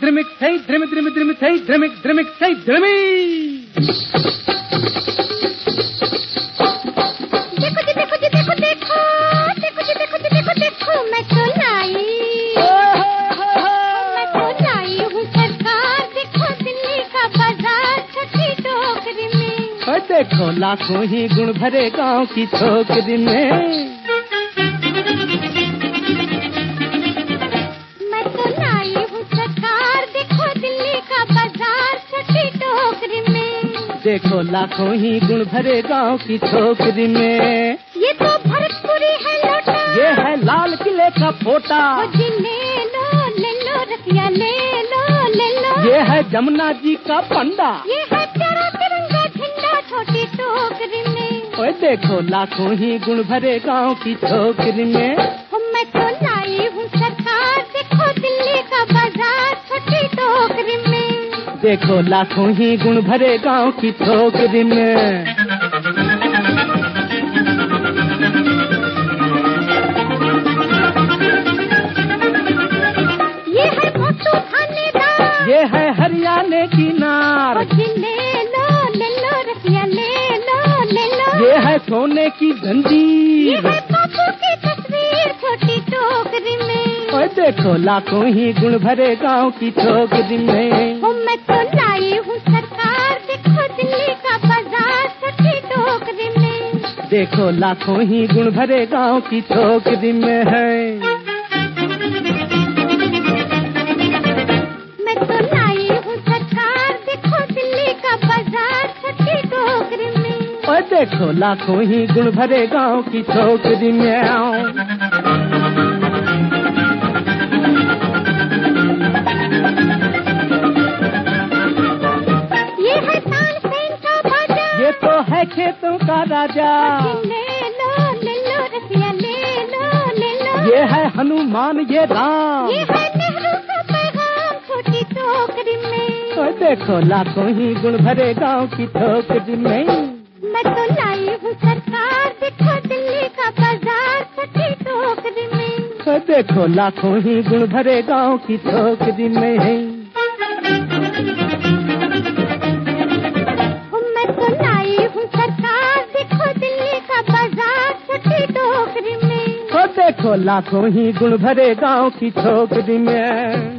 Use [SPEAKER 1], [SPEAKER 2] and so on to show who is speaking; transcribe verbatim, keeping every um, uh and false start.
[SPEAKER 1] ध्रिमिक सही ध्रिम ध्रिम ध्रिम सही ध्रिमिक ध्रिमिक सही ध्रिमी।
[SPEAKER 2] देखो जी देखो जी देखो देखो देखो जी देखो जी देखो देखो मैं तो लाई मैं तो लाई हूँ सरकार। देखो दिल्ली का बाजार छोटी टोकरी में।
[SPEAKER 1] और देखो लाखों ही गुण भरे गांव की छोकरी में। देखो लाखों ही गुण भरे गांव की छोकरी में।
[SPEAKER 2] ये तो भरतपुरी है लोटा,
[SPEAKER 1] ये है लाल किले का फोटा।
[SPEAKER 2] जी ले लो ले लो रसिया ले लो ले लो।
[SPEAKER 1] ये है जमुना जी का पंडा,
[SPEAKER 2] ये है प्यारा तिरंगा झंडा छोटी टोकरी में।
[SPEAKER 1] ओए देखो लाखों ही गुण भरे गांव की छोकरी में।
[SPEAKER 2] मैं तो लाई हूँ सरकार। देखो दिल्ली का बाजार छोटी टोकरी में।
[SPEAKER 1] देखो लाखों ही गुण भरे गांव की छोकरी में।
[SPEAKER 2] ये है भोटू थानेदार,
[SPEAKER 1] ये है हरियाणा की नार।
[SPEAKER 2] ले लो ले लो रसिया ले लो ले लो।
[SPEAKER 1] ये है सोने की जंजीर,
[SPEAKER 2] ये है बापू की तस्वीर छोटी टोकरी में।
[SPEAKER 1] और देखो लाखों ही गुण भरे गांव की छोकरी में।
[SPEAKER 2] मैं तो लाई हूँ सरकार। देखो दिल्ली का बाजार छोटी टोकरी में।
[SPEAKER 1] देखो लाखों ही गुण भरे गांव की छोकरी में है।
[SPEAKER 2] मैं तो लाई हूँ सरकार। देखो दिल्ली का बाजार छोटी टोकरी में।
[SPEAKER 1] और देखो लाखों ही गुण भरे गांव की छोकरी में। ये तो है खेतों का राजा,
[SPEAKER 2] ले लो ले लो रसिया ले लो ले लो।
[SPEAKER 1] ये है हनुमान ये राम,
[SPEAKER 2] ये है नेहरू का पैगाम छोटी टोकरी में।
[SPEAKER 1] और देखो लाखों ही गुण भरे गांव की छोकरी में।
[SPEAKER 2] मैं तो लाई हूँ सरकार। देखो दिल्ली का बाजार छोटी टोकरी में।
[SPEAKER 1] और देखो लाखों ही गुण भरे गांव की छोकरी में है। देखो लाखों ही गुण भरे गांव की छोकरी में।